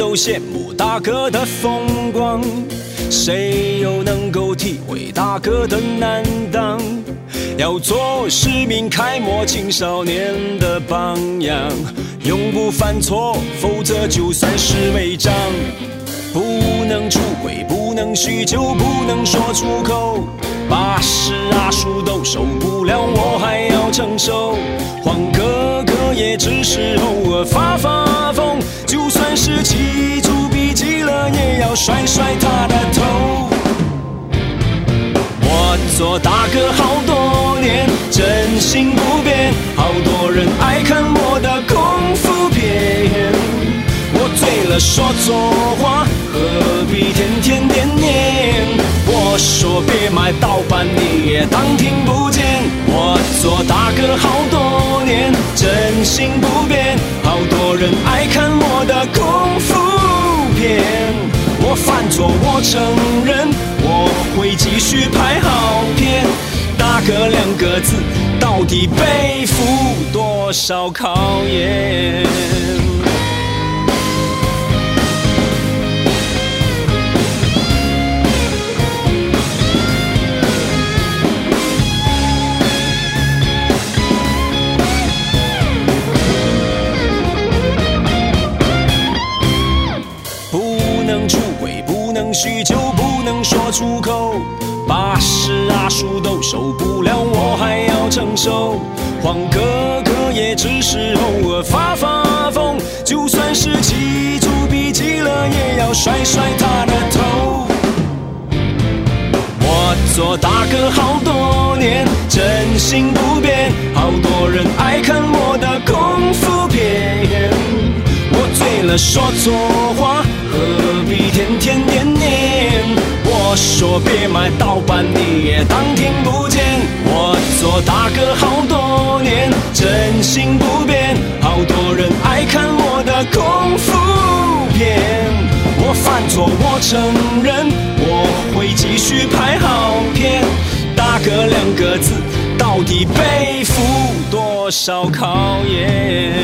都羡慕大哥的风光，谁又能够体会大哥的难当？要做市民楷模青少年的榜样，永不犯错，否则就算是违章。不能出轨，不能酗酒，不能说出口，把屎啊树都受不了，我还要承受。黄哥哥也只是偶尔发疯，就算是记住笔记了，也要甩甩他的头。我做大哥好多年，真心不变，好多人爱看我的功夫片。我醉了说错话，何必天天念念？我说别买盗版，你也当听不见。我做大哥好多年，真心不变，好多人爱看我的功夫片。我犯错我承认，我会继续拍好片。大哥2个字，到底背负多少考验？酗酒不能说出口，把屎啊树都受不了，我还要承受。黄哥哥也只是偶尔发疯，就算是记住笔记了，也要甩甩他的头。我做大哥好多年，真心不变，好多人爱看我的功夫片。我醉了说错话，何必天天念念？我说别买盗版，你也当听不见。我做大哥好多年，真心不变，好多人爱看我的功夫片。我犯错我承认，我会继续拍好片。大哥2个字，到底背负多少考验？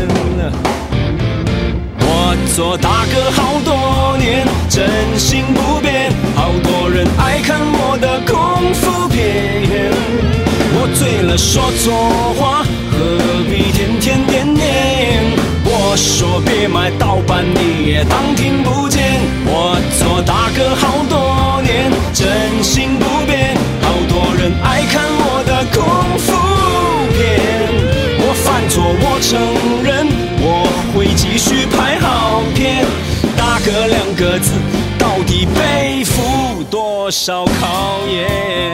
我做大哥好多年，真心不变，好多人爱看我的功夫片。我醉了说错话，何必天天念念？我说别买盗版，你也当听不见。我做大哥好多年，真心不变，好多人爱看我的功夫片。我犯错我承认，我会继续拍好片。大哥2个字，到底背负多少考验？